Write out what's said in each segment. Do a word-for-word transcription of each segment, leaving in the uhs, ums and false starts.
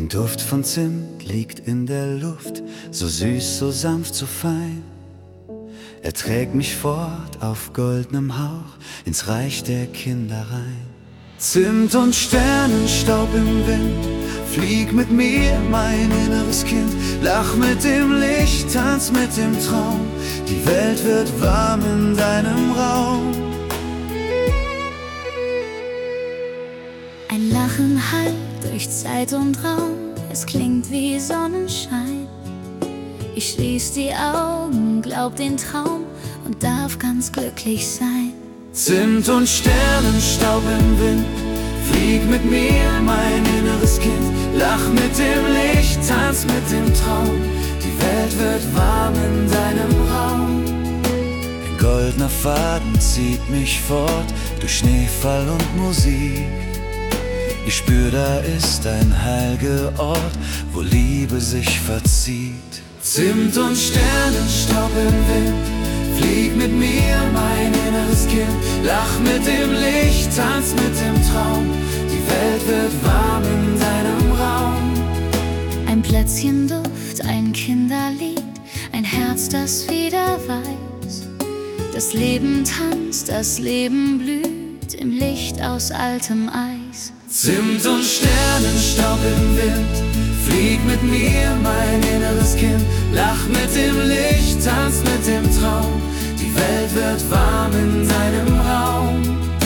Ein Duft von Zimt liegt in der Luft, so süß, so sanft, so fein. Er trägt mich fort auf goldenem Hauch ins Reich der Kinder rein. Zimt und Sternenstaub im Wind, flieg mit mir, mein inneres Kind. Lach mit dem Licht, tanz mit dem Traum, die Welt wird warm in deinem Raum. Ein Lachen hallt durch Zeit und Raum, es klingt wie Sonnenschein. Ich schließ die Augen, glaub den Traum und darf ganz glücklich sein. Zimt und Sternenstaub im Wind, flieg mit mir, mein inneres Kind. Lach mit dem Licht, tanz mit dem Traum, die Welt wird warm in deinem Raum. Ein goldener Faden zieht mich fort durch Schneefall und Musik. Ich spür, da ist ein heiliger Ort, wo Liebe sich verzieht. Zimt und Sternenstaub im Wind, flieg mit mir, mein inneres Kind. Lach mit dem Licht, tanz mit dem Traum, die Welt wird warm in deinem Raum. Ein Plätzchenduft, ein Kinderlied, ein Herz, das wieder weiß. Das Leben tanzt, das Leben blüht im Licht aus altem Eis. Zimt und Sternenstaub im Wind, flieg mit mir, mein inneres Kind. Lach mit dem Licht, tanz mit dem Traum, die Welt wird warm in deinem Raum.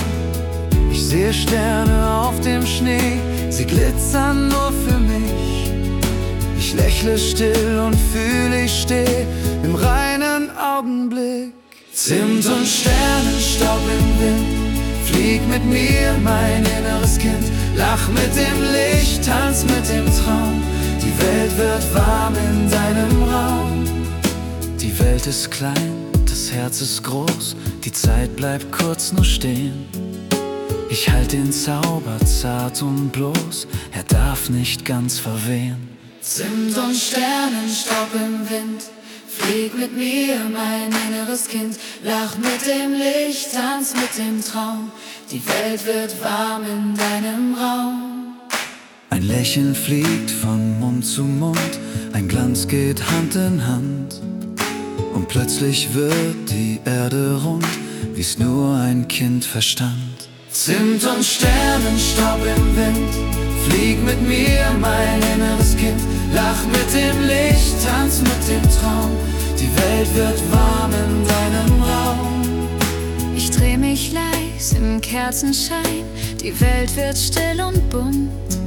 Ich sehe Sterne auf dem Schnee, sie glitzern nur für mich. Ich lächle still und fühle, ich steh im reinen Augenblick. Zimt und Sternenstaub im Wind, flieg mit mir, mein inneres Kind. Lach mit dem Licht, tanz mit dem Traum, die Welt wird warm in deinem Raum. Die Welt ist klein, das Herz ist groß, die Zeit bleibt kurz nur stehen. Ich halt den Zauber zart und bloß, er darf nicht ganz verwehen. Zimt und Sternenstaub im Wind, flieg mit mir, mein inneres Kind. Lach mit dem Licht, tanz mit dem Traum, die Welt wird warm in deinem Raum. Ein Lächeln fliegt von Mund zu Mund, ein Glanz geht Hand in Hand. Und plötzlich wird die Erde rund, wie's nur ein Kind verstand. Zimt und Sternenstaub im Wind, flieg mit mir, mein inneres Kind. Lach mit dem Licht, tanz mit dem Traum, die Welt wird warm in deinem Raum. Ich dreh mich leis im Kerzenschein, die Welt wird still und bunt.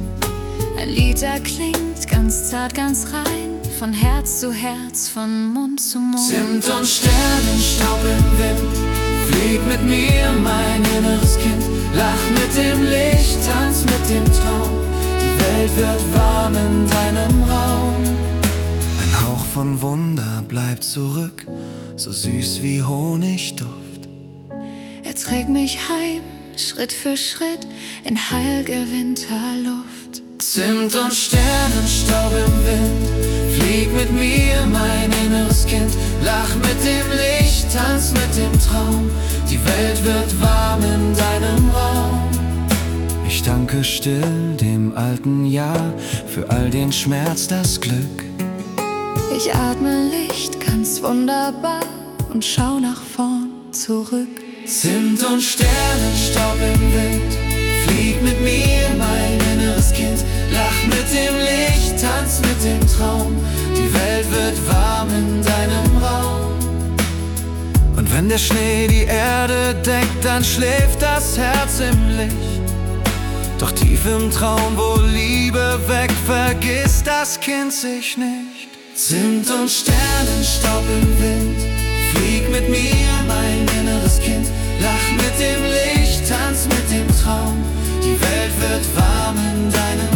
Ein Lied erklingt ganz zart, ganz rein, von Herz zu Herz, von Mund zu Mund. Zimt und Sternenstaub im Wind, flieg mit mir, mein inneres Kind. Lach mit dem Licht, tanz mit dem Traum, die Welt wird warm in deinem Raum. Ein Hauch von Wunder bleibt zurück, so süß wie Honigduft. Er trägt mich heim, Schritt für Schritt, in heil'ger Winterluft. Zimt und Sternenstaub im Wind, flieg mit mir, mein inneres Kind. Lach mit dem Licht, tanz mit dem Traum, die Welt wird warm in deinem Raum. Ich danke still dem alten Jahr für all den Schmerz, das Glück. Ich atme Licht, ganz wunderbar, und schau nach vorn zurück. Zimt und Sternenstaub im Wind, flieg mit mir, mein inneres Kind. Lach mit dem Licht, tanz mit dem Traum, die Welt wird warm in deinem Raum. Und wenn der Schnee die Erde deckt, dann schläft das Herz im Licht. Doch tief im Traum, wo Liebe weckt, vergisst das Kind sich nicht. Zimt und Sternenstaub im Wind, flieg mit mir, mein inneres Kind. Lach mit dem Licht, tanz mit dem Traum, die Welt wird warm in deinem